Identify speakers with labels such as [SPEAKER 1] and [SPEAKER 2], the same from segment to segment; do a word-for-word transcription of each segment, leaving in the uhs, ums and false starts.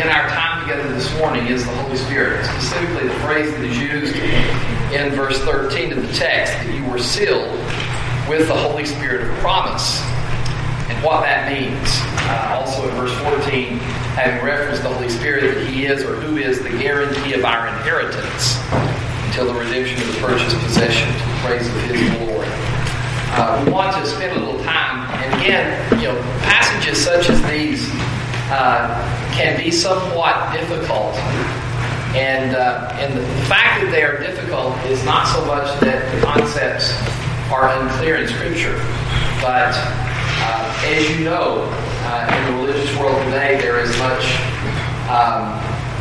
[SPEAKER 1] in our time together this morning is the Holy Spirit. Specifically, the phrase that is used in verse thirteen of the text, that you were sealed with the Holy Spirit of promise. And what that means. Uh, also in verse fourteen, having referenced the Holy Spirit, that He is or who is the guarantee of our inheritance until the redemption of the purchased possession to the praise of His glory. Uh, we want to spend a little time, and again, you know, passages such as these uh, can be somewhat difficult. And uh, and the fact that they are difficult is not so much that the concepts are unclear in Scripture, but uh, as you know, uh, in the religious world today, there is much, um,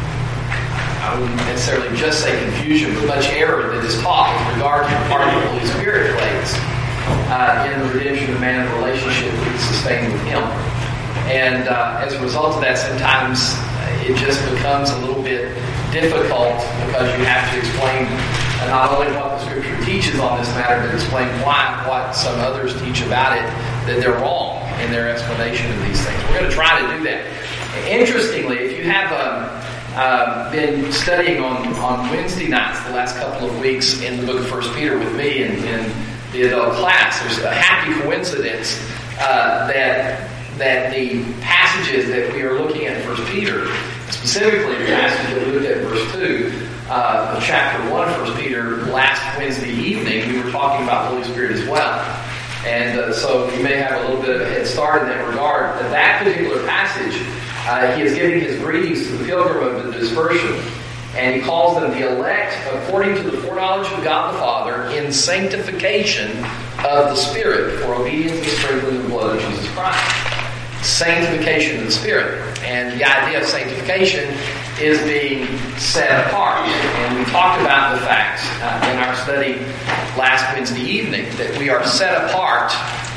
[SPEAKER 1] I wouldn't necessarily just say confusion, but much error that is taught with regard to the part the Holy Spirit plays uh, in the redemption of man and the relationship that is sustained with Him. And uh, as a result of that, sometimes it just becomes a little bit difficult because you have to explain uh, not only what the Scripture teaches on this matter, but explain why what some others teach about it, that they're wrong in their explanation of these things. We're going to try to do that. Interestingly, if you have um, uh, been studying on, on Wednesday nights the last couple of weeks in the book of First Peter with me in, in the adult class, there's a happy coincidence uh, that that the passages that we are looking at in First Peter, specifically the passage that we looked at in verse two uh, of chapter one of First Peter, last Wednesday evening, we were talking about the Holy Spirit as well. And uh, so you may have a little bit of a head start in that regard. But that particular passage, uh, he is giving his greetings to the pilgrim of the dispersion, and he calls them the elect according to the foreknowledge of God the Father in sanctification of the Spirit for obedience and sprinkling of the blood of Jesus Christ. Sanctification of the Spirit. And the idea of sanctification is being set apart. And we talked about the fact uh, in our study last Wednesday evening that we are set apart.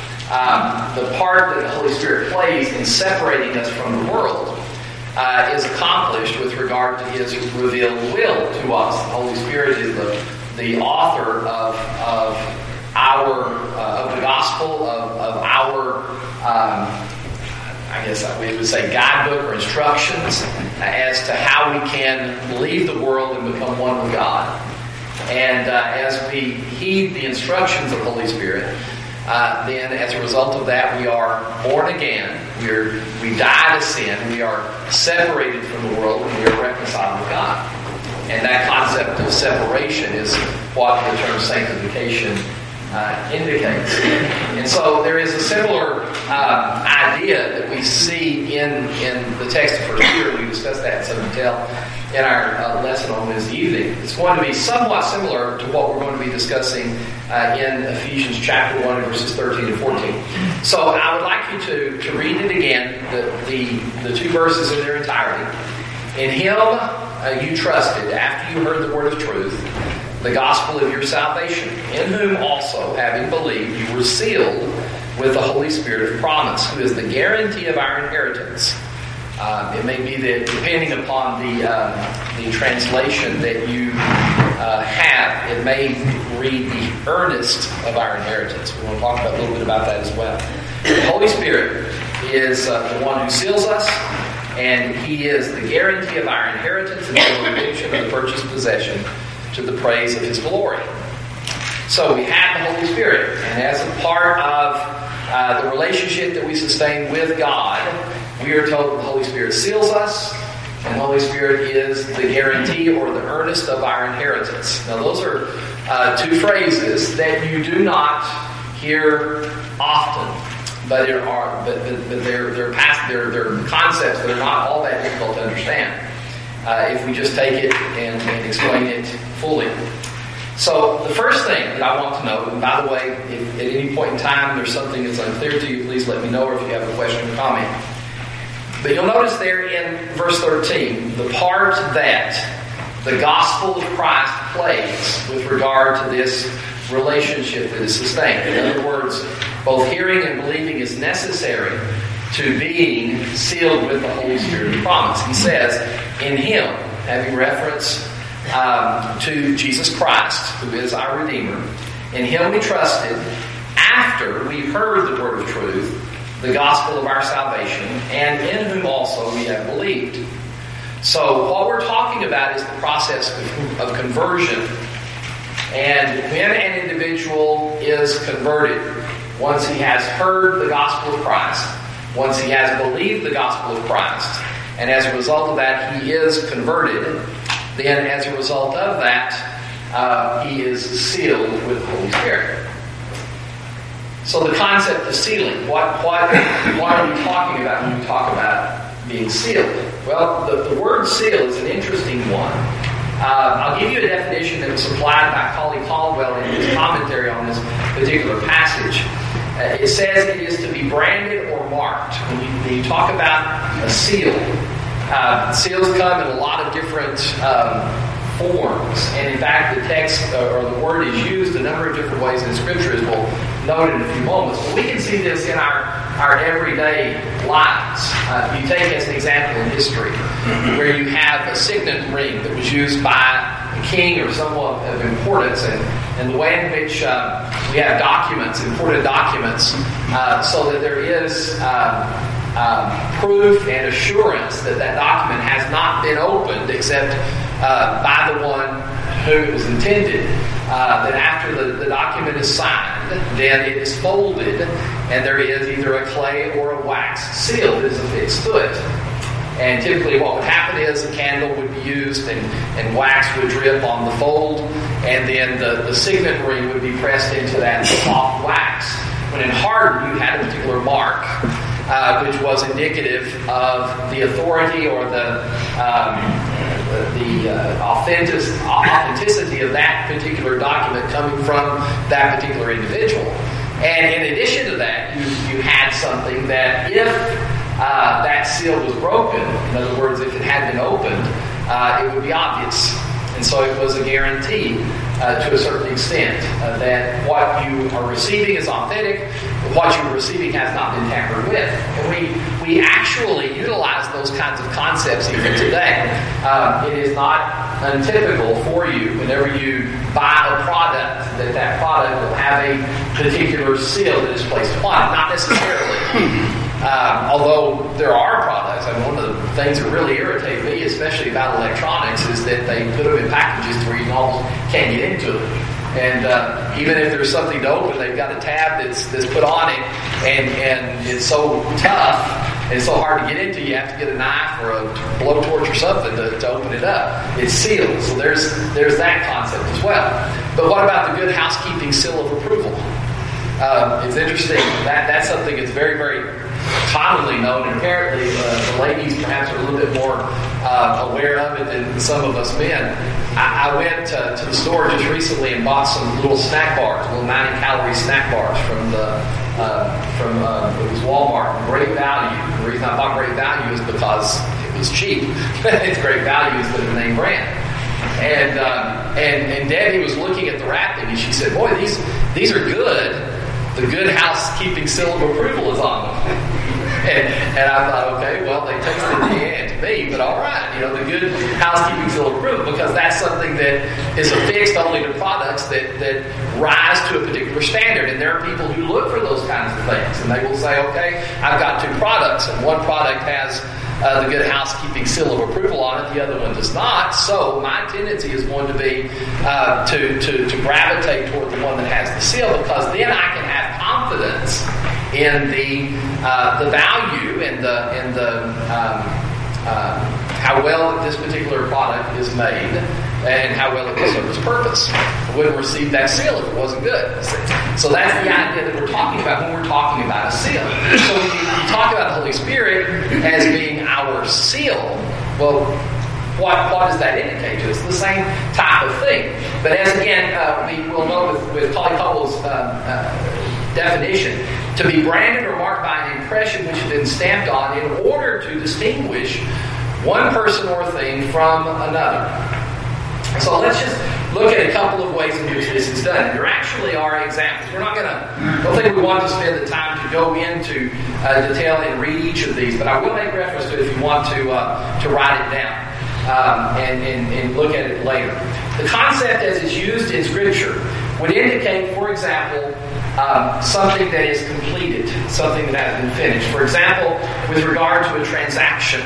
[SPEAKER 1] Um, the part that the Holy Spirit plays in separating us from the world uh, is accomplished with regard to His revealed will to us. The Holy Spirit is the, the author of, of our uh, of the gospel, of, of our um, I guess we would say guidebook or instructions as to how we can leave the world and become one with God. And uh, as we heed the instructions of the Holy Spirit, uh, then as a result of that, we are born again. We're, we die to sin. We are separated from the world, and we are reconciled with God. And that concept of separation is what the term sanctification Uh, indicates. And so there is a similar uh, idea that we see in, in the text of First Peter. We discussed that in some detail in our uh, lesson on Wednesday evening. It's going to be somewhat similar to what we're going to be discussing uh, in Ephesians chapter one, verses thirteen to fourteen. So I would like you to, to read it again, the, the, the two verses in their entirety. In Him uh, you trusted after you heard the word of truth, the gospel of your salvation, in whom also, having believed, you were sealed with the Holy Spirit of promise, who is the guarantee of our inheritance. Uh, it may be that, depending upon the uh, the translation that you uh, have, it may read the earnest of our inheritance. We want to talk about, a little bit about that as well. The Holy Spirit is uh, the one who seals us, and He is the guarantee of our inheritance until the redemption of the purchased possession, to the praise of His glory. So we have the Holy Spirit, and as a part of uh, the relationship that we sustain with God, we are told that the Holy Spirit seals us, and the Holy Spirit is the guarantee or the earnest of our inheritance. Now those are uh, two phrases that you do not hear often, but there are but, but, but they're they're past they're, they're concepts that are not all that difficult to understand. Uh, if we just take it and, and explain it fully. So the first thing that I want to know, and by the way, if at any point in time there's something that's unclear to you, please let me know, or if you have a question or comment. But you'll notice there in verse thirteen, the part that the gospel of Christ plays with regard to this relationship that is sustained. In other words, both hearing and believing is necessary to being sealed with the Holy Spirit of promise. He says, in Him, having reference um, to Jesus Christ, who is our Redeemer, in Him we trusted after we heard the word of truth, the gospel of our salvation, and in whom also we have believed. So what we're talking about is the process of conversion. And when an individual is converted, once he has heard the gospel of Christ, once he has believed the gospel of Christ, and as a result of that he is converted, then as a result of that, uh, he is sealed with the Holy Spirit. So the concept of sealing, what, what, what are we talking about when we talk about being sealed? Well, the, the word seal is an interesting one. Uh, I'll give you a definition that was supplied by Collie Caldwell in his commentary on this particular passage. Uh, it says it is to be branded or marked. When you, when you talk about a seal, uh, seals come in a lot of different um, forms. And in fact, the text uh, or the word is used a number of different ways in Scripture, as we'll note in a few moments. But we can see this in our, our everyday lives. Uh, you take as an example in history where you have a signet ring that was used by a king or someone of importance, and, and the way in which uh, we have documents, important documents, uh, so that there is um, um, proof and assurance that that document has not been opened except uh, by the one who it was intended. Uh, then after the, the document is signed, then it is folded, and there is either a clay or a wax seal that is affixed to it. And typically what would happen is a candle would be used and, and wax would drip on the fold, and then the, the signet ring would be pressed into that soft wax. When it hardened, you had a particular mark, uh, which was indicative of the authority or the um, the uh, authentic, authenticity of that particular document coming from that particular individual. And in addition to that, you, you had something that if uh, that seal was broken, in other words, if it had been opened, uh, it would be obvious. And so it was a guarantee uh, to a certain extent uh, that what you are receiving is authentic, what you're receiving has not been tampered with. And we, we actually utilize those kinds of concepts even today. Um, it is not untypical for you, whenever you buy a product, that that product will have a particular seal that is placed upon it. Not necessarily. Um, although there are products, and one of the things that really irritate me, especially about electronics, is that they put them in packages to where you almost can't get into them. And uh, even if there's something to open, they've got a tab that's that's put on it, and, and it's so tough, and it's so hard to get into, you have to get a knife or a blowtorch or something to, to open it up. It's sealed, so there's there's that concept as well. But what about the good housekeeping seal of approval? Um, it's interesting. That that's something that's very, very commonly known, and apparently uh, the ladies perhaps are a little bit more uh, aware of it than some of us men. I, I went uh, to the store just recently and bought some little snack bars, little ninety calorie snack bars from the uh, from uh, it was Walmart. Great value. The reason I bought great value is because it was cheap. It's great value instead of the name brand. And um, and and Debbie was looking at the wrapping, and she said, "Boy, these these are good. The good housekeeping seal of approval is on them." And, and I thought, okay, well, they tasted the end to me, but all right, you know, the good housekeeping seal of approval, because that's something that is affixed only to products that, that rise to a particular standard. And there are people who look for those kinds of things, and they will say, okay, I've got two products, and one product has uh, the good housekeeping seal of approval on it, the other one does not. So my tendency is going to be uh, to, to, to gravitate toward the one that has the seal, because then I can have confidence in the uh, the value and the and the um, uh, how well this particular product is made and how well it will serve its purpose. I wouldn't receive that seal if it wasn't good. So that's the idea that we're talking about when we're talking about a seal. So when you, you talk about the Holy Spirit as being our seal, well, What, what does that indicate to us? The same type of thing. But as again, uh, we will know with, with Collie Caldwell's um, uh, definition, to be branded or marked by an impression which has been stamped on in order to distinguish one person or thing from another. So let's just look at a couple of ways in which this is done. There actually are examples. We're not going to, I don't think we want to spend the time to go into uh, detail and read each of these, but I will make reference to it if you want to uh, to write it down. Um, and, and, and look at it later. The concept as it's used in Scripture would indicate, for example, um, something that is completed, something that has been finished. For example, with regard to a transaction,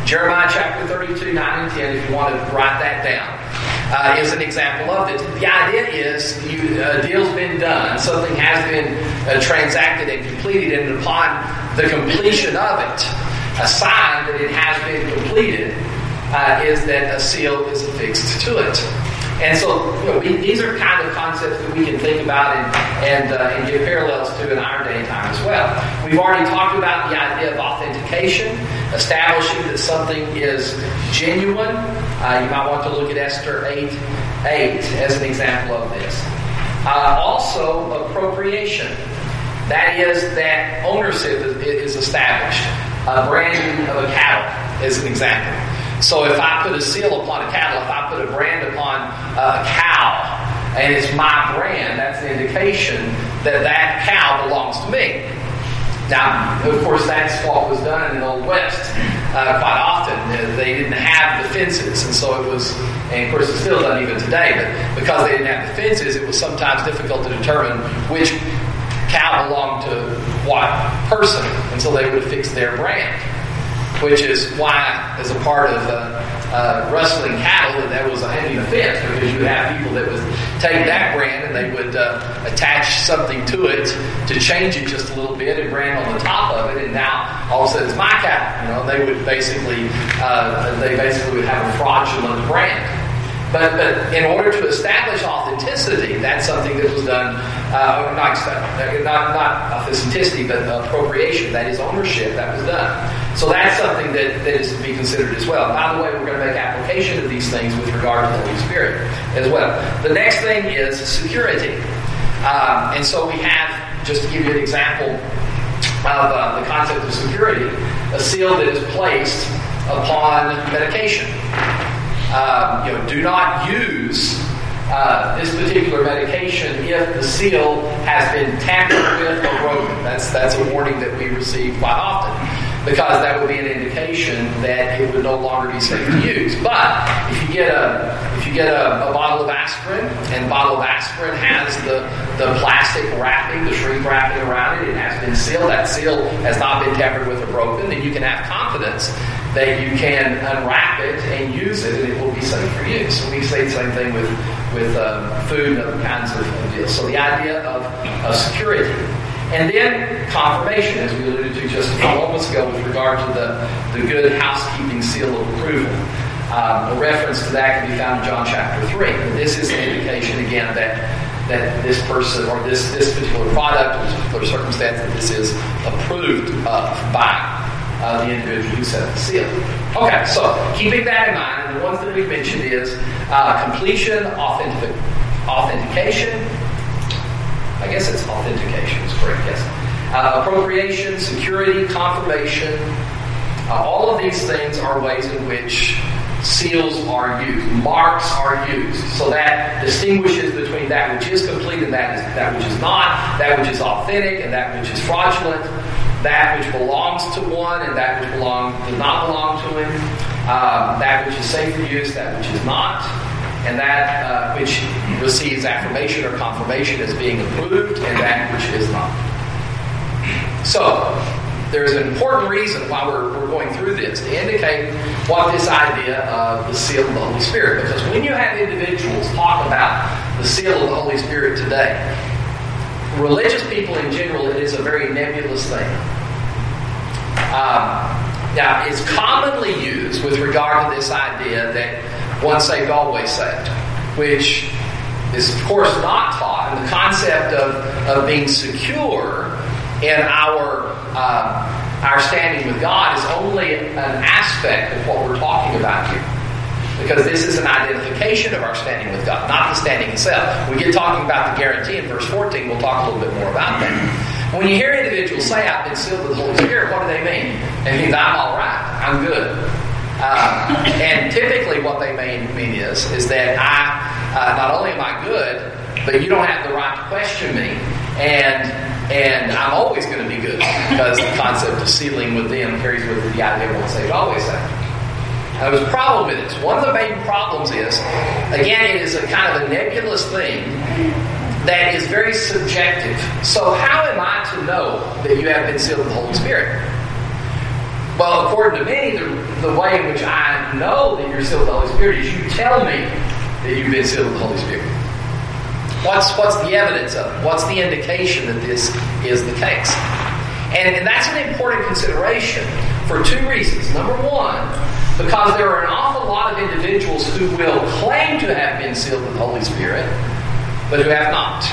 [SPEAKER 1] Jeremiah chapter thirty-two, nine and ten, if you want to write that down, uh, is an example of it. The idea is you, a deal's been done, something has been uh, transacted and completed, and upon the completion of it, a sign that it has been completed uh, is that a seal is affixed to it. And so, you know, we, these are kind of concepts that we can think about and and, uh, and give parallels to in our day and time as well. We've already talked about the idea of authentication, establishing that something is genuine. Uh, you might want to look at Esther eight eight as an example of this. Uh, also, appropriation. That is that ownership is, is established. A branding of a cattle is an example. So if I put a seal upon a cattle, if I put a brand upon a cow, and it's my brand, that's an indication that that cow belongs to me. Now, of course, that's what was done in the Old West uh, quite often. They didn't have the fences, and so it was, and of course it's still done even today, but because they didn't have the fences, it was sometimes difficult to determine which cow belonged to what person, and so they would fix their brand. Which is why, as a part of uh, uh, rustling cattle, that that was a heavy offense, because you would have people that would take that brand and they would uh, attach something to it to change it just a little bit and brand on the top of it, and now all of a sudden it's my cattle. You know, they would basically uh, they basically would have a fraudulent brand. But, but in order to establish authenticity, that's something that was done, uh, not, not, not authenticity, but appropriation, that is ownership, that was done. So that's something that, that is to be considered as well. By the way, we're going to make application of these things with regard to the Holy Spirit as well. The next thing is security. Um, and so we have, just to give you an example of uh, the concept of security, a seal that is placed upon medication. Um, you know, do not use uh, this particular medication if the seal has been tampered with or broken. That's that's a warning that we receive quite often, because that would be an indication that it would no longer be safe to use. But if you get a if you get a, a bottle of aspirin, and the bottle of aspirin has the the plastic wrapping, the shrink wrapping around it, it has been sealed. That seal has not been tampered with or broken. Then you can have confidence that you can unwrap it and use it, and it will be safe for use. So we say the same thing with with um, food and other kinds of deals. So the idea of, of security. And then confirmation, as we alluded to just a few moments ago with regard to the, the good housekeeping seal of approval. Um, a reference to that can be found in John chapter three. And this is an indication, again, that that this person or this, this particular product or this particular circumstance, that this is approved of by Uh, the individual who set the seal. Okay, so keeping that in mind, and the ones that we've mentioned is uh, completion, authentic- authentication. I guess it's authentication is correct, yes. Uh, appropriation, security, confirmation. Uh, all of these things are ways in which seals are used, marks are used. So that distinguishes between that which is complete and that is that which is not, that which is authentic and that which is fraudulent. That which belongs to one and that which belong, does not belong to him, um, that which is safe for use, that which is not, and that uh, which receives affirmation or confirmation as being approved, and that which is not. So, there's an important reason why we're, we're going through this, to indicate what this idea of the seal of the Holy Spirit, because when you have individuals talk about the seal of the Holy Spirit today, religious people in general, it is a very nebulous thing. Um, now, it's commonly used with regard to this idea that once saved, always saved, which is, of course, not taught. And the concept of, of being secure in our uh, our standing with God is only an aspect of what we're talking about here. Because this is an identification of our standing with God, not the standing itself. We get talking about the guarantee in verse fourteen, we'll talk a little bit more about that. When you hear individuals say, I've been sealed with the Holy Spirit, what do they mean? It means I'm all right, I'm good. Uh, and typically what they mean, mean is, is that I, uh, not only am I good, but you don't have the right to question me, and and I'm always going to be good, because the concept of sealing with them carries with it the idea of once saved, always saved. Now, there's a problem with this. One of the main problems is, again, it is a kind of a nebulous thing that is very subjective. So how am I to know that you have been sealed with the Holy Spirit? Well, according to me, the, the way in which I know that you're sealed with the Holy Spirit is you tell me that you've been sealed with the Holy Spirit. What's, what's the evidence of it? What's the indication that this is the case? And, and that's an important consideration for two reasons. Number one, because there are an awful lot of individuals who will claim to have been sealed with the Holy Spirit, but who have not.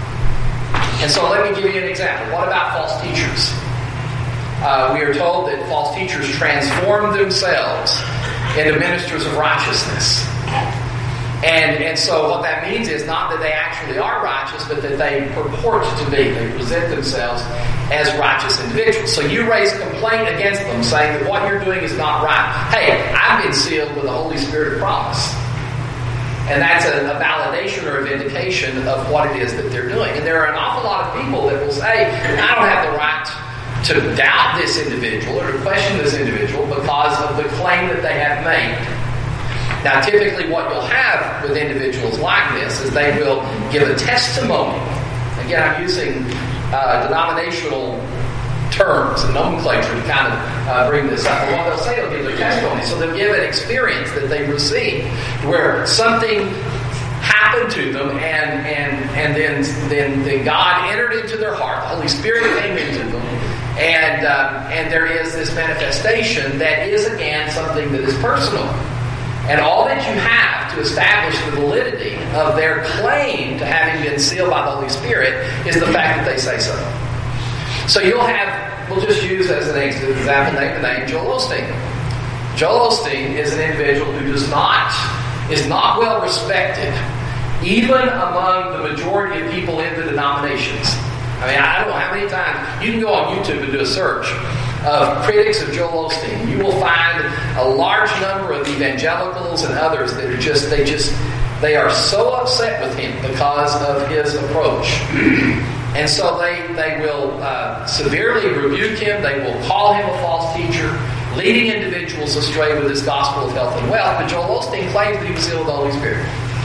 [SPEAKER 1] And so let me give you an example. What about false teachers? Uh, we are told that false teachers transform themselves into ministers of righteousness. And, and so what that means is not that they actually are righteous, but that they purport to be. They present themselves as righteous individuals. So you raise complaint against them, saying that what you're doing is not right. Hey, I've been sealed with the Holy Spirit of promise. And that's a, a validation or a vindication of what it is that they're doing. And there are an awful lot of people that will say, I don't have the right to doubt this individual or to question this individual because of the claim that they have made. Now, typically what you'll have with individuals like this is they will give a testimony. Again, I'm using uh, denominational terms and nomenclature to kind of uh, bring this up. And what they'll say, they'll give their testimony. So they'll give an experience that they received where something happened to them and and and then, then, then God entered into their heart. The Holy Spirit came into them. And, um, and there is this manifestation that is, again, something that is personal. And all that you have to establish the validity of their claim to having been sealed by the Holy Spirit is the fact that they say so. So you'll have, we'll just use as an example name the name Joel Osteen. Joel Osteen is an individual who does not, is not well respected, even among the majority of people in the denominations. I mean, I don't know how many times, you can go on YouTube and do a search of critics of Joel Osteen. You will find a large number of evangelicals and others that are just, they just, they are so upset with him because of his approach. And so they, they will uh, severely rebuke him. They will call him a false teacher, leading individuals astray with his gospel of health and wealth. But Joel Osteen claims that he was sealed with the Holy Spirit.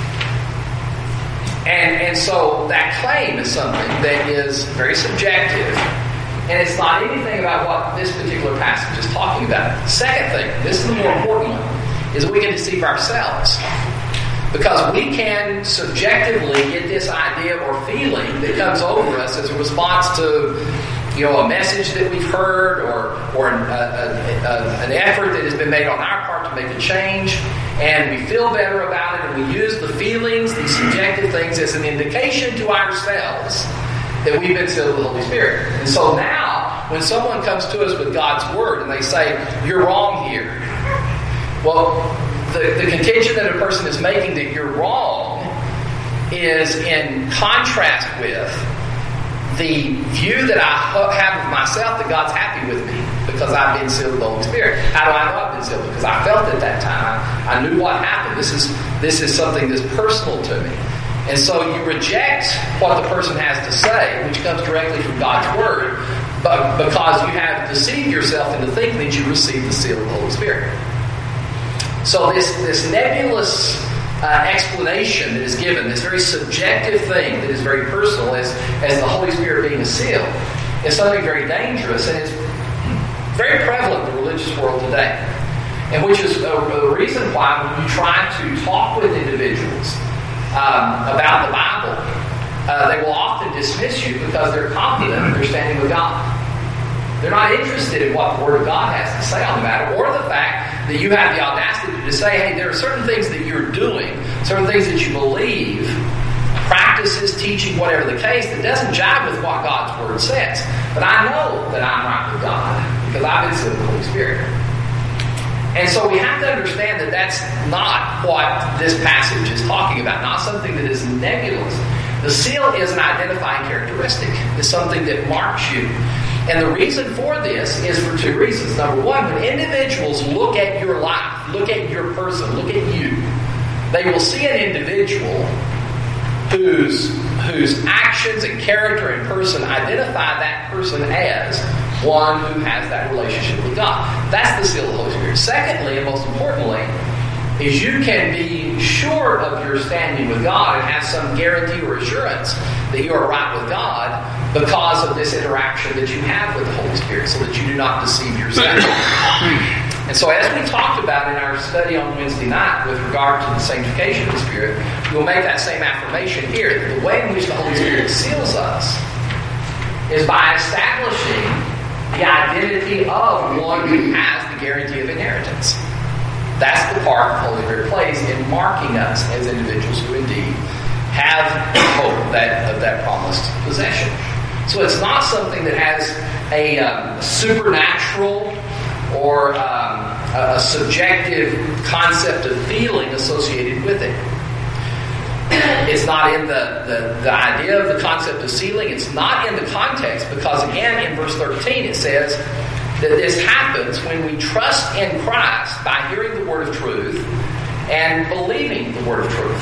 [SPEAKER 1] And, and so that claim is something that is very subjective. And it's not anything about what this particular passage is talking about. Second thing, this is the more important one, is that we can deceive ourselves. Because we can subjectively get this idea or feeling that comes over us as a response to, you know, a message that we've heard or or an, a, a, an effort that has been made on our part to make a change, and we feel better about it, and we use the feelings, these subjective things, as an indication to ourselves that we've been sealed with the Holy Spirit. And so now, when someone comes to us with God's Word and they say, you're wrong here, well, the, the contention that a person is making that you're wrong is in contrast with the view that I have of myself that God's happy with me because I've been sealed with the Holy Spirit. How do I know I've been sealed? Because I felt at that time. I, I knew what happened. This is this is something that's personal to me. And so you reject what the person has to say, which comes directly from God's Word, but because you have deceived yourself into thinking that you received the seal of the Holy Spirit. So this, this nebulous uh, explanation that is given, this very subjective thing that is very personal as, as the Holy Spirit being a seal, is something very dangerous, and it's very prevalent in the religious world today. And which is a, a reason why when you try to talk with individuals Um, about the Bible, uh, they will often dismiss you because they're confident in their standing with God. They're not interested in what the Word of God has to say on the matter, or the fact that you have the audacity to say, hey, there are certain things that you're doing, certain things that you believe, practices, teaching, whatever the case, that doesn't jive with what God's Word says. But I know that I'm right with God because I've been sealed with the Holy Spirit. And so we have to understand that that's not what this passage is talking about, not something that is nebulous. The seal is an identifying characteristic. It's something that marks you. And the reason for this is for two reasons. Number one, when individuals look at your life, look at your person, look at you, they will see an individual whose, whose actions and character and person identify that person as one who has that relationship with God. That's the seal of the Holy Spirit. Secondly, and most importantly, is you can be sure of your standing with God and have some guarantee or assurance that you are right with God because of this interaction that you have with the Holy Spirit, so that you do not deceive yourself. And so as we talked about in our study on Wednesday night with regard to the sanctification of the Spirit, we'll make that same affirmation here, that the way in which the Holy Spirit seals us is by establishing the identity of one who has the guarantee of inheritance. That's the part the Holy Spirit plays in marking us as individuals who indeed have hope that, of that promised possession. So it's not something that has a um, supernatural or um, a subjective concept of feeling associated with it. It's not in the, the, the idea of the concept of sealing. It's not in the context, because again in verse thirteen it says that this happens when we trust in Christ by hearing the word of truth and believing the word of truth.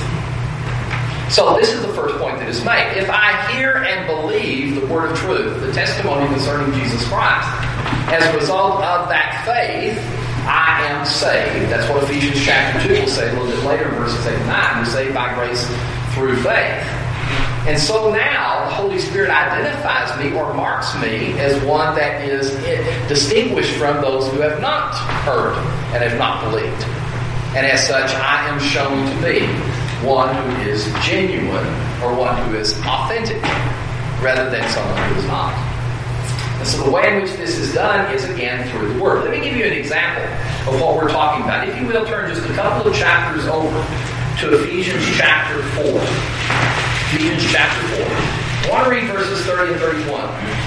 [SPEAKER 1] So this is the first point that is made. If I hear and believe the word of truth, the testimony concerning Jesus Christ, as a result of that faith, I am saved. That's what Ephesians chapter two will say a little bit later in verses eight and nine. We're saved by grace through faith. And so now the Holy Spirit identifies me or marks me as one that is distinguished from those who have not heard and have not believed. And as such, I am shown to be one who is genuine or one who is authentic rather than someone who is not. And so the way in which this is done is again through the Word. Let me give you an example of what we're talking about. If you will, turn just a couple of chapters over to Ephesians chapter four. Ephesians chapter four. I want to read verses thirty and thirty-one.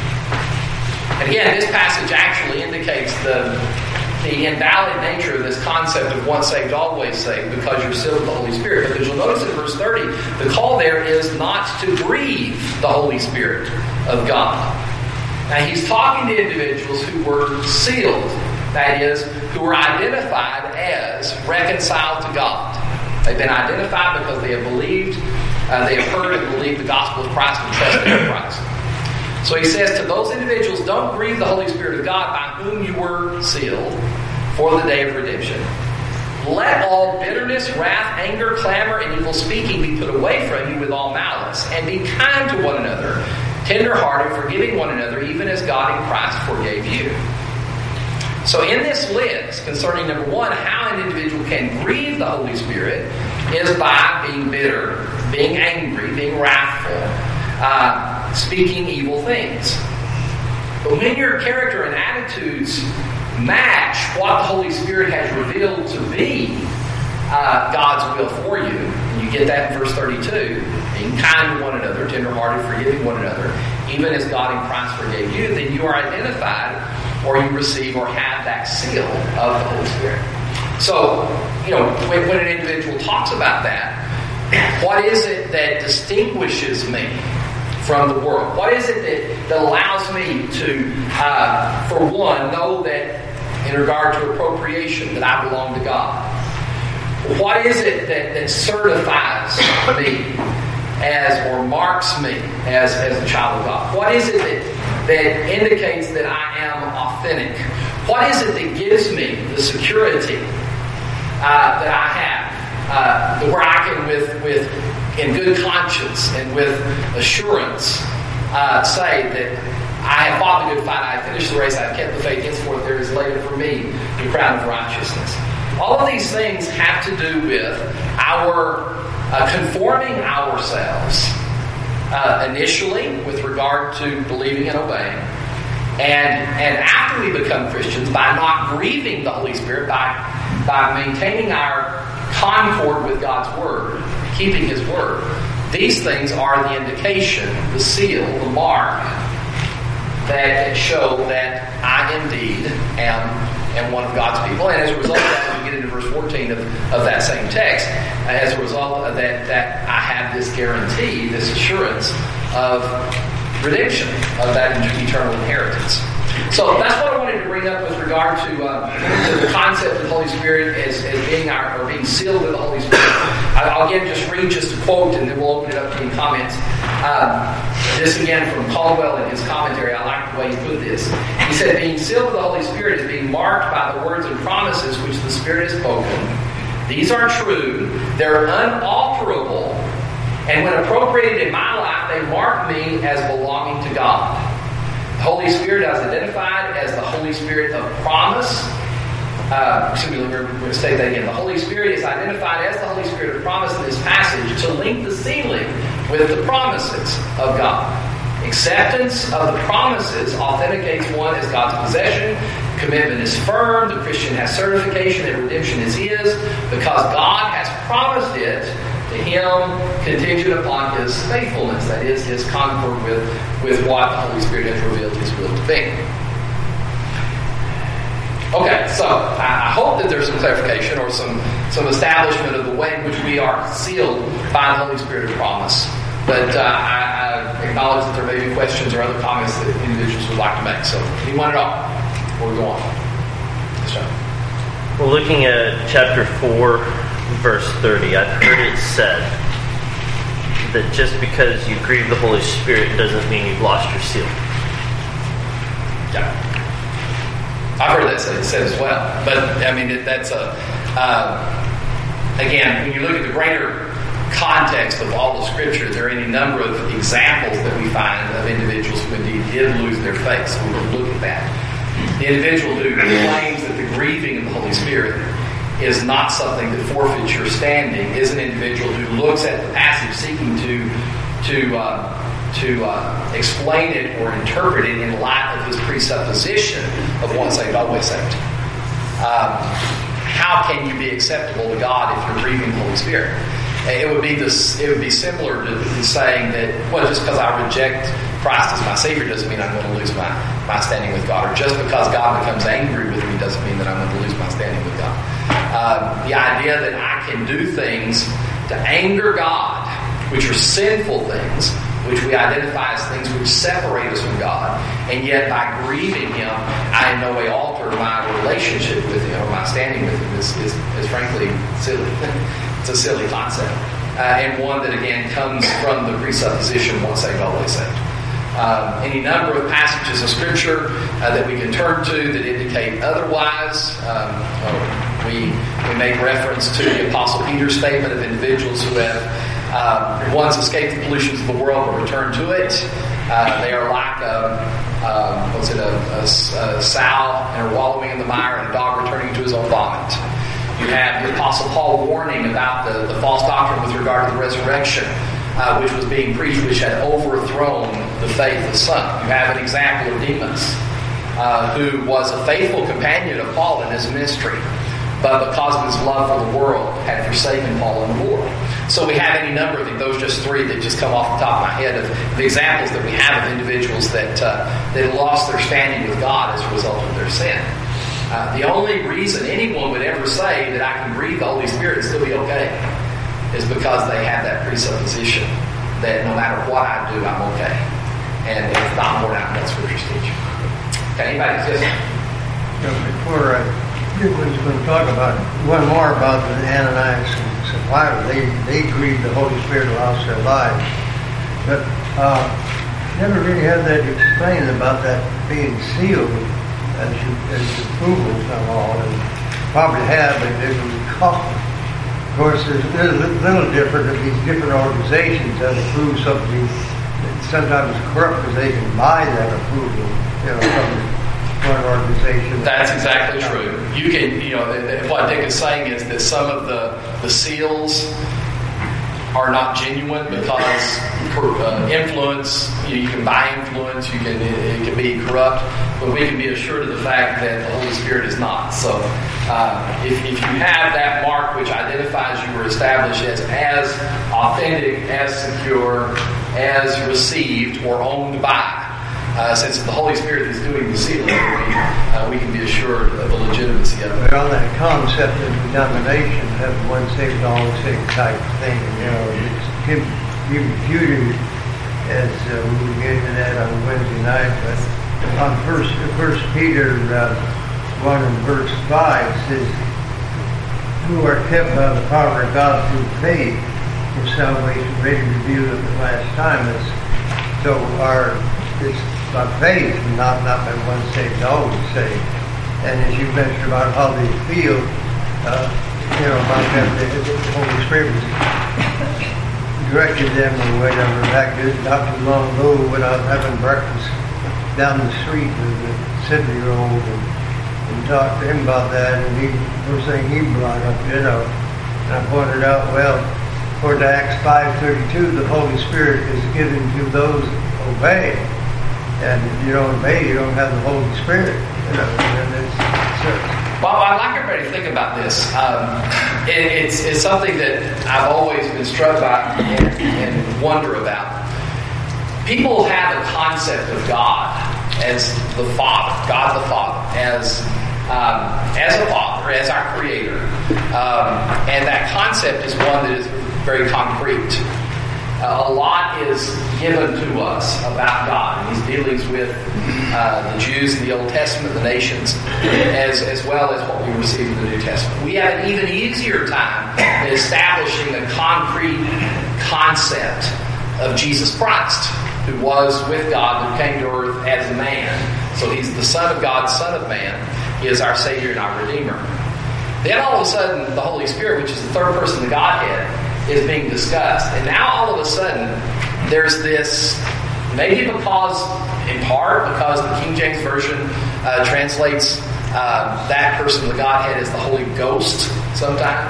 [SPEAKER 1] And again, this passage actually indicates the the invalid nature of this concept of once saved, always saved, because you're sealed with the Holy Spirit. Because you'll notice in verse thirty, the call there is not to grieve the Holy Spirit of God. Now, he's talking to individuals who were sealed, that is, who were identified as reconciled to God. They've been identified because they have believed, uh, they have heard and believed the gospel of Christ and trusted in Christ. So he says to those individuals, don't grieve the Holy Spirit of God by whom you were sealed for the day of redemption. Let all bitterness, wrath, anger, clamor, and evil speaking be put away from you with all malice, and be kind to one another, tender-hearted, forgiving one another, even as God in Christ forgave you. So in this list, concerning number one, how an individual can grieve the Holy Spirit is by being bitter, being angry, being wrathful, uh, speaking evil things. But when your character and attitudes match what the Holy Spirit has revealed to be uh, God's will for you, and you get that in verse thirty-two, being kind to one another, tender-hearted, forgiving one another, even as God in Christ forgave you, then you are identified, or you receive or have that seal of the Holy Spirit. So, you know, when, when an individual talks about that, what is it that distinguishes me from the world? What is it that, that allows me to, uh, for one, know that in regard to appropriation, that I belong to God? What is it that, that certifies me as, or marks me as, as a child of God? What is it that, that indicates that I am authentic? What is it that gives me the security uh, that I have, uh, where I can, with, with in good conscience and with assurance, uh, say that I have fought the good fight, I have finished the race, I have kept the faith, henceforth there is laid up for me the crown of righteousness. All of these things have to do with our uh, conforming ourselves uh, initially with regard to believing and obeying, and and after we become Christians, by not grieving the Holy Spirit, by by maintaining our concord with God's Word, keeping His Word. These things are the indication, the seal, the mark that show that I indeed am, am one of God's people. And as a result of that, we get into verse fourteen of, of that same text, as a result of that, that I have this guarantee, this assurance of redemption, of that eternal inheritance. So that's what I wanted to bring up with regard to, uh, to the concept of the Holy Spirit as, as being our, or being sealed with the Holy Spirit. I'll again just read just a quote, and then we'll open it up to any comments. Um, this again from Caldwell in his commentary. I like the way he put this. He said, being sealed with the Holy Spirit is being marked by the words and promises which the Spirit has spoken, These are true. They're unalterable. And when appropriated in my life, they mark me as belonging to God. The Holy Spirit is identified as the Holy Spirit of promise. Uh, excuse me, we're going to state that again. The Holy Spirit is identified as the Holy Spirit of promise in this passage to link the sealing with the promises of God. Acceptance of the promises authenticates one as God's possession. Commitment is firm. The Christian has certification that redemption is his because God has promised it to him contingent upon his faithfulness. That is, his concord with, with what the Holy Spirit has revealed his will to be. Okay, so I hope that there's some clarification or some, some establishment of the way in which we are sealed by the Holy Spirit of promise. But uh, I, I acknowledge that there may be questions or other comments that individuals would like to make. So anyone at all before we go on? Yes, sir.
[SPEAKER 2] Well, looking at chapter four, verse thirty, I've heard it said that just because you grieve the Holy Spirit doesn't mean you've lost your seal.
[SPEAKER 1] Yeah. I've heard that said as well. But, I mean, it, that's a... Uh, again, when you look at the greater context of all the Scripture, there are any number of examples that we find of individuals who indeed did lose their faith. So we can look at that. The individual who claims that the grieving of the Holy Spirit is not something that forfeits your standing is an individual who looks at the passage seeking to to uh, to uh, explain it or interpret it in light of his presupposition of once saved, always saved. Um, how can you be acceptable to God if you're grieving the Holy Spirit? It would be this. It would be similar to saying that, well, just because I reject Christ as my Savior doesn't mean I'm going to lose my, my standing with God, or just because God becomes angry with me doesn't mean that I'm going to lose my standing with God. Uh, the idea that I can do things to anger God, which are sinful things, which we identify as things which separate us from God, and yet by grieving Him, I in no way alter my relationship with Him or my standing with Him is, is, is frankly silly. It's a silly concept, uh, and one that again comes from the presupposition once saved, always saved. Um, any number of passages of Scripture uh, that we can turn to that indicate otherwise. Um, we we make reference to the Apostle Peter's statement of individuals who have uh, once escaped the pollutions of the world but returned to it. Uh, they are like a, uh, what's it, a, a, a sow and are wallowing in the mire, and a dog returning to his own vomit. You have the Apostle Paul warning about the, the false doctrine with regard to the resurrection, uh, which was being preached, which had overthrown the faith of some. You have an example of Demas, uh, who was a faithful companion of Paul in his ministry, but because of his love for the world, had forsaken Paul in the Lord. So we have any number of things, those just three that just come off the top of my head, of the examples that we have of individuals that, uh, that lost their standing with God as a result of their sin. Uh, the only reason anyone would ever say that I can grieve the Holy Spirit and still be okay is because they have that presupposition that no matter what I do, I'm okay. And it's not borne out in that Scripture's teaching. Okay, anybody? Yes?
[SPEAKER 3] Before I was going to talk about one more about the Ananias and Sapphira, they they grieved the Holy Spirit and lost their lives. But uh, never really had that explained about that being sealed as you as approvals and all, and probably have, but it was costly. Of course, there's a little, little different of these different organizations that approve something that sometimes is corrupt because they can buy that approval, you know, from one organization.
[SPEAKER 1] That's exactly true. You can, you know, what Dick is saying is that some of the, the seals are not genuine because uh, influence, you, know, you can buy influence, you can it, it can be corrupt, but we can be assured of the fact that the Holy Spirit is not. So uh, if, if you have that mark which identifies you were established as as authentic, as secure, as received or owned by, Uh, since the Holy Spirit is doing the sealing, we, uh, we can be assured of the legitimacy of it.
[SPEAKER 3] Well, that concept of denomination, have one saved, all saved type thing, you know, it's be refuted as uh, we were getting to that on Wednesday night. But on First First Peter uh, one and verse five says, "Who are kept by the power of God through faith for salvation, ready to reveal at the last time." It's, so our it's by faith, not not by one saved, always saved. And as you mentioned about how they feel, uh, you know, about that, the, the Holy Spirit was directed them or whatever. Back not too long ago when I was having breakfast down the street with the Sydney Road and, and talked to him about that, and he, first thing he brought up, you know, and I pointed out, well, according to Acts five thirty-two, the Holy Spirit is given to those who obey. And if you don't obey, you don't have the Holy Spirit. You know, and it's, it's,
[SPEAKER 1] well, I'd like everybody to think about this. Um, it, it's, it's something that I've always been struck by and, and wonder about. People have a concept of God as the Father, God the Father, as um, as a Father, as our Creator. Um, and that concept is one that is very concrete. Uh, a lot is given to us about God in these dealings with uh, the Jews in the Old Testament, the nations, as, as well as what we receive in the New Testament. We have an even easier time in establishing a concrete concept of Jesus Christ, who was with God, who came to earth as a man. So he's the Son of God, Son of Man. He is our Savior and our Redeemer. Then all of a sudden, the Holy Spirit, which is the third person of the Godhead, is being discussed. And now all of a sudden, there's this, maybe because, in part, because the King James Version uh, translates uh, that person of the Godhead as the Holy Ghost sometimes.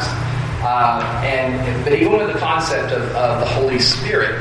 [SPEAKER 1] Uh, and But even with the concept of, of the Holy Spirit,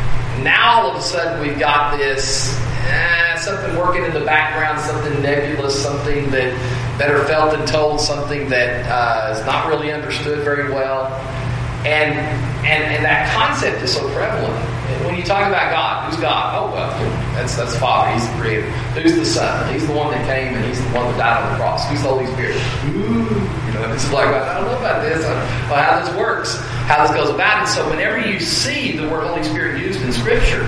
[SPEAKER 1] now all of a sudden we've got this eh, something working in the background, something nebulous, something that better felt than told, something that uh, is not really understood very well. And, and and that concept is so prevalent. When you talk about God, who's God? Oh, well, that's that's Father. He's the Creator. Who's the Son? He's the one that came and He's the one that died on the cross. Who's the Holy Spirit? Ooh, you know, it's like, I don't know about this. I don't know how this works, how this goes about. And so whenever you see the word Holy Spirit used in Scripture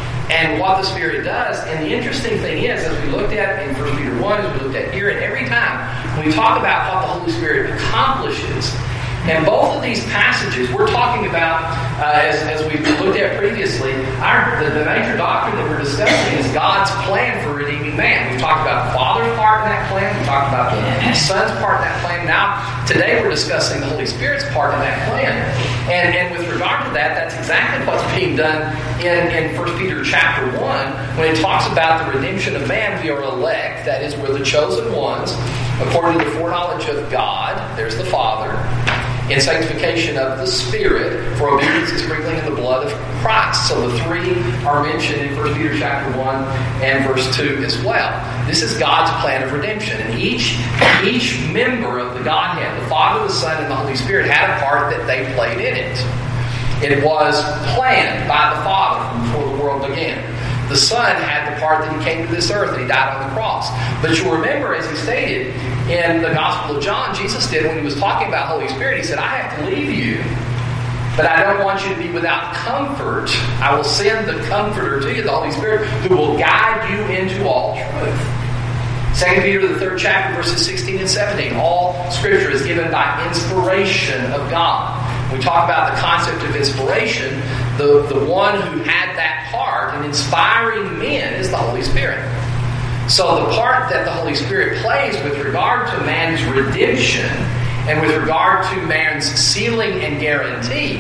[SPEAKER 1] and what the Spirit does, and the interesting thing is, as we looked at in First Peter one, as we looked at here, and every time when we talk about what the Holy Spirit accomplishes, and both of these passages, we're talking about, uh, as, as we've looked at previously, our, the, the major doctrine that we're discussing is God's plan for redeeming man. We've talked about the Father's part in that plan. We've talked about the Son's part in that plan. Now, today we're discussing the Holy Spirit's part in that plan. And, and with regard to that, that's exactly what's being done in, in First Peter chapter one. When it talks about the redemption of man, we are elect. That is, we're the chosen ones, according to the foreknowledge of God. There's the Father. In sanctification of the Spirit, for obedience and sprinkling in the blood of Christ. So the three are mentioned in First Peter chapter one and verse two as well. This is God's plan of redemption. And each, each member of the Godhead, the Father, the Son, and the Holy Spirit, had a part that they played in it. It was planned by the Father from before the world began. The Son had the part that He came to this earth and He died on the cross. But you'll remember, as He stated in the Gospel of John, Jesus did when He was talking about Holy Spirit, He said, I have to leave you, but I don't want you to be without comfort. I will send the Comforter to you, the Holy Spirit, who will guide you into all truth. Second Peter, the third chapter, verses sixteen and seventeen. All Scripture is given by inspiration of God. We talk about the concept of inspiration. The, the one who had that part in inspiring men is the Holy Spirit. So the part that the Holy Spirit plays with regard to man's redemption and with regard to man's sealing and guarantee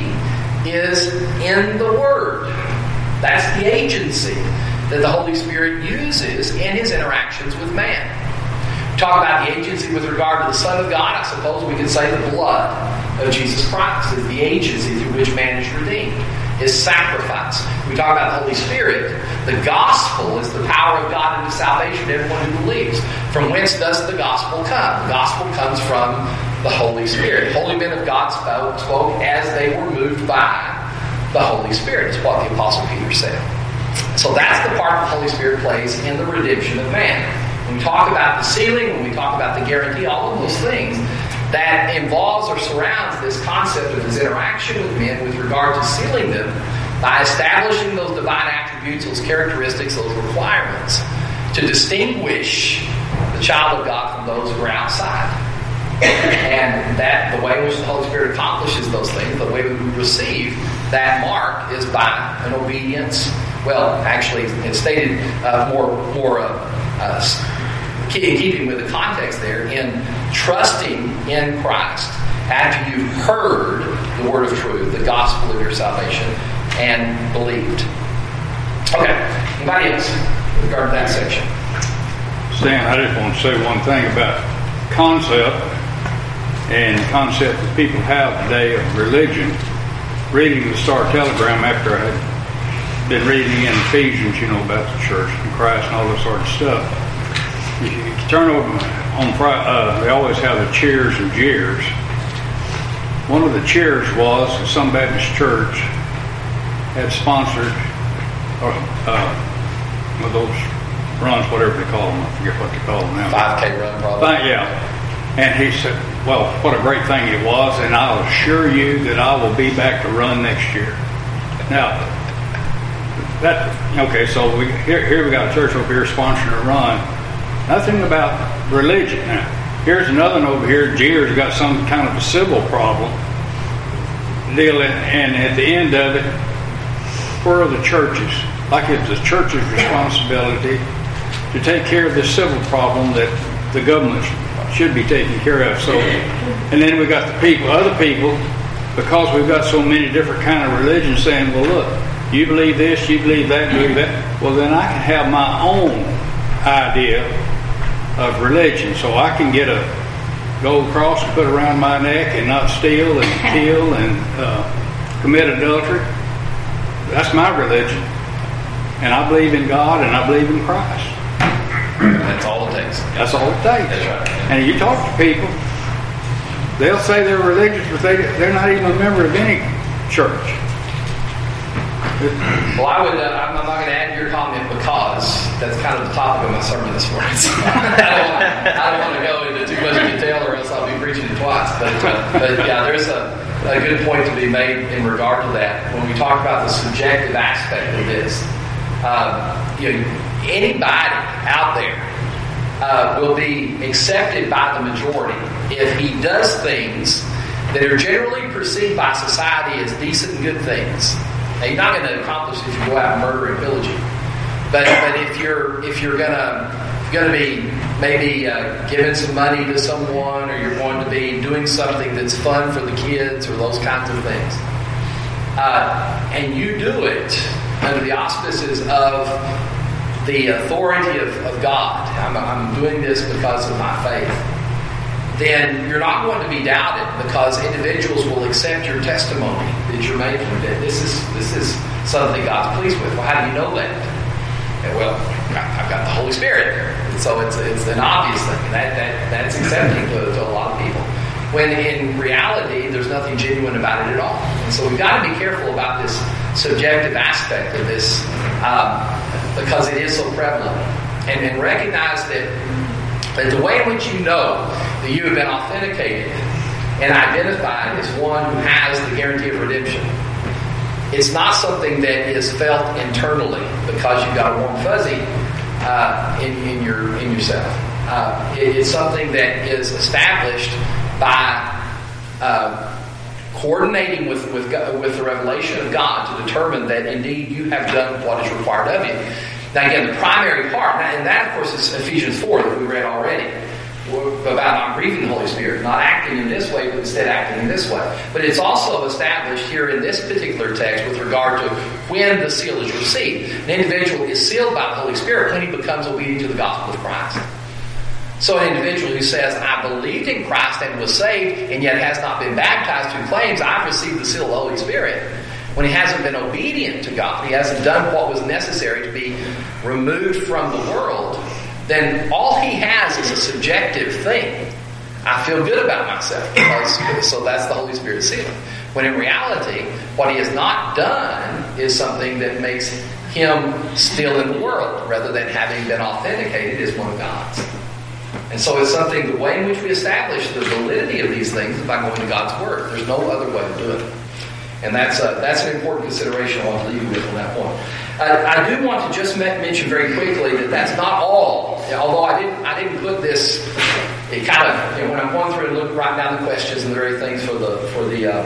[SPEAKER 1] is in the Word. That's the agency that the Holy Spirit uses in His interactions with man. Talk about the agency with regard to the Son of God. I suppose we could say the blood of Jesus Christ is the agency through which man is redeemed. His sacrifice. We talk about the Holy Spirit. The gospel is the power of God into salvation to everyone who believes. From whence does the gospel come? The gospel comes from the Holy Spirit. Holy men of God spoke, spoke as they were moved by the Holy Spirit, is what the Apostle Peter said. So that's the part the Holy Spirit plays in the redemption of man. When we talk about the sealing, when we talk about the guarantee, all of those things, that involves or surrounds this concept of His interaction with men with regard to sealing them by establishing those divine attributes, those characteristics, those requirements to distinguish the child of God from those who are outside. And that the way in which the Holy Spirit accomplishes those things, the way that we receive that mark is by an obedience. Well, actually, it's stated uh, more more uh, uh, in keeping with the context there, in trusting in Christ after you've heard the word of truth, the gospel of your salvation, and believed. Okay, anybody else with regard to that section?
[SPEAKER 4] Stan, I just want to say one thing about concept and concept that people have today of religion. Reading the Star Telegram after I had been reading in Ephesians, you know, about the church and Christ and all this sort of stuff. You, you turn over on Friday, uh, they always have the cheers and jeers. One of the cheers was that some Baptist church had sponsored uh, uh, one of those runs, whatever they call them. I forget what they call them now.
[SPEAKER 1] five K run, probably.
[SPEAKER 4] But, yeah. And he said, well, what a great thing it was, and I'll assure you that I will be back to run next year. Now, that okay, so we here, here we got a church over here sponsoring a run. Nothing about religion. Now, here's another one over here, Jeers got some kind of a civil problem deal, and at the end of it, where are the churches? Like it's the church's responsibility to take care of the civil problem that the government should be taken care of. So, and then we got the people, other people, because we've got so many different kind of religions saying, well, look, you believe this, you believe that, you believe that. Well, then I can have my own idea of religion. So I can get a gold cross and put around my neck and not steal and kill and uh, commit adultery. That's my religion. And I believe in God and I believe in Christ.
[SPEAKER 1] That's all it takes.
[SPEAKER 4] That's all it takes.
[SPEAKER 1] That's right.
[SPEAKER 4] And you talk to people, they'll say they're religious, but they, they're not even a member of any church.
[SPEAKER 1] Well, I would. Uh, I'm not going to add your comment because that's kind of the topic of my sermon this morning. So I don't want. I don't want to go into too much detail, or else I'll be preaching it twice. But, uh, but yeah, there's a, a good point to be made in regard to that when we talk about the subjective aspect of this. Um, you know, anybody out there uh, will be accepted by the majority if he does things that are generally perceived by society as decent and good things. Now, you're not going to accomplish it if you go out and murder and pillaging. But but if you're if you're gonna going to be maybe uh, giving some money to someone, or you're going to be doing something that's fun for the kids, or those kinds of things, uh, and you do it under the auspices of the authority of, of God. I'm, I'm doing this because of my faith. Then you're not going to be doubted, because individuals will accept your testimony that you're making, that this is this is something God's pleased with. Well, how do you know that? And well, I've got the Holy Spirit, and so it's it's an obvious thing, and that, that that's accepting to, to a lot of people. When in reality, there's nothing genuine about it at all. And so we've got to be careful about this subjective aspect of this, um, because it is so prevalent, and, and recognize that. But the way in which you know that you have been authenticated and identified as one who has the guarantee of redemption, it's not something that is felt internally because you've got a warm fuzzy uh, in, in your in yourself. Uh, it, it's something that is established by uh, coordinating with with, God, with the revelation of God to determine that indeed you have done what is required of you. Now again, the primary part, and that of course is Ephesians four that we read already, about not grieving the Holy Spirit, not acting in this way, but instead acting in this way. But it's also established here in this particular text with regard to when the seal is received. An individual is sealed by the Holy Spirit when he becomes obedient to the gospel of Christ. So an individual who says, I believed in Christ and was saved, and yet has not been baptized, who claims, I've received the seal of the Holy Spirit, when he hasn't been obedient to God, he hasn't done what was necessary to be removed from the world, then all he has is a subjective thing. I feel good about myself, because, so that's the Holy Spirit seal. When in reality, what he has not done is something that makes him still in the world, rather than having been authenticated as one of God's. And so it's something, the way in which we establish the validity of these things is by going to God's Word. There's no other way to do it. And that's a, that's an important consideration I want to leave you with on that point. Uh, I do want to just mention very quickly that that's not all. Although I didn't I didn't put this. It kind of, you know, when I'm going through and looking, writing down the questions and the very things for the for the uh,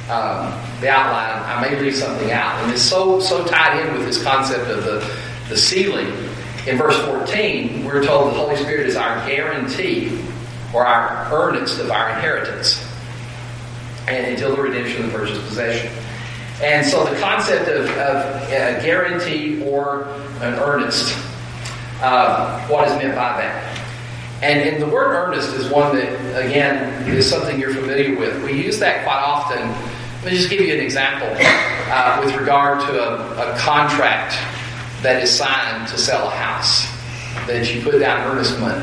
[SPEAKER 1] um, the outline, I may leave something out. And it's so so tied in with this concept of the the sealing In verse fourteen, we're told the Holy Spirit is our guarantee or our earnest of our inheritance and until the redemption of the purchased possession. And so the concept of, of a guarantee or an earnest, uh, what is meant by that? And, and the word earnest is one that, again, is something you're familiar with. We use that quite often. Let me just give you an example uh, with regard to a, a contract that is signed to sell a house, that you put down earnest money.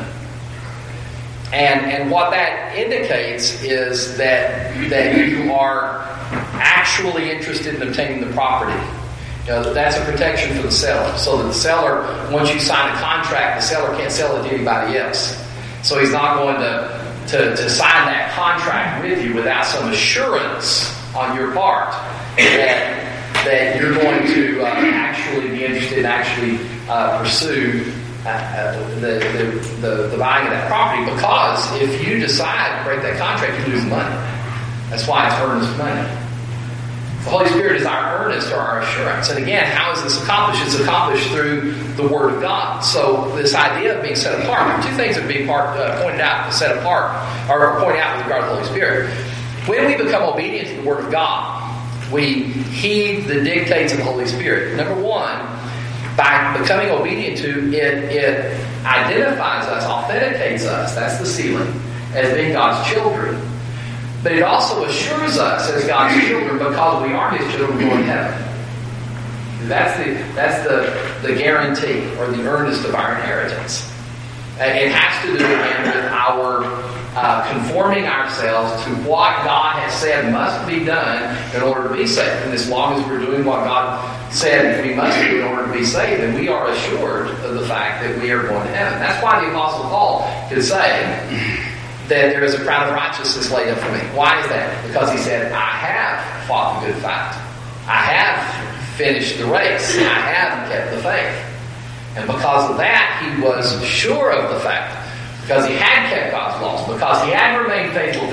[SPEAKER 1] And and what that indicates is that that you are actually interested in obtaining the property. You know, that's a protection for the seller. So that the seller, once you sign a contract, the seller can't sell it to anybody else. So he's not going to, to, to sign that contract with you without some assurance on your part that that you're going to uh, actually be interested and actually uh, pursue uh, the, the, the, the buying of that property. Because if you decide to break that contract, you lose money. That's why it's earnest money. The Holy Spirit is our earnest or our assurance. And again, how is this accomplished? It's accomplished through the Word of God. So this idea of being set apart, two things are being part, uh, pointed out, set apart, or pointed out with regard to the Holy Spirit. When we become obedient to the Word of God, we heed the dictates of the Holy Spirit. Number one, by becoming obedient to it, it identifies us, authenticates us, that's the sealing, as being God's children. But it also assures us as God's children, because we are His children, we're going to heaven. That's the that's the, the guarantee or the earnest of our inheritance. And it has to do again with our uh, conforming ourselves to what God has said must be done in order to be saved. And as long as we're doing what God said we must do in order to be saved, then we are assured of the fact that we are going to heaven. That's why the Apostle Paul could say that there is a crown of righteousness laid up for me. Why is that? Because he said, I have fought the good fight. I have finished the race. I have kept the faith. And because of that, he was sure of the fact, because he had kept God's laws, because he had remained faithful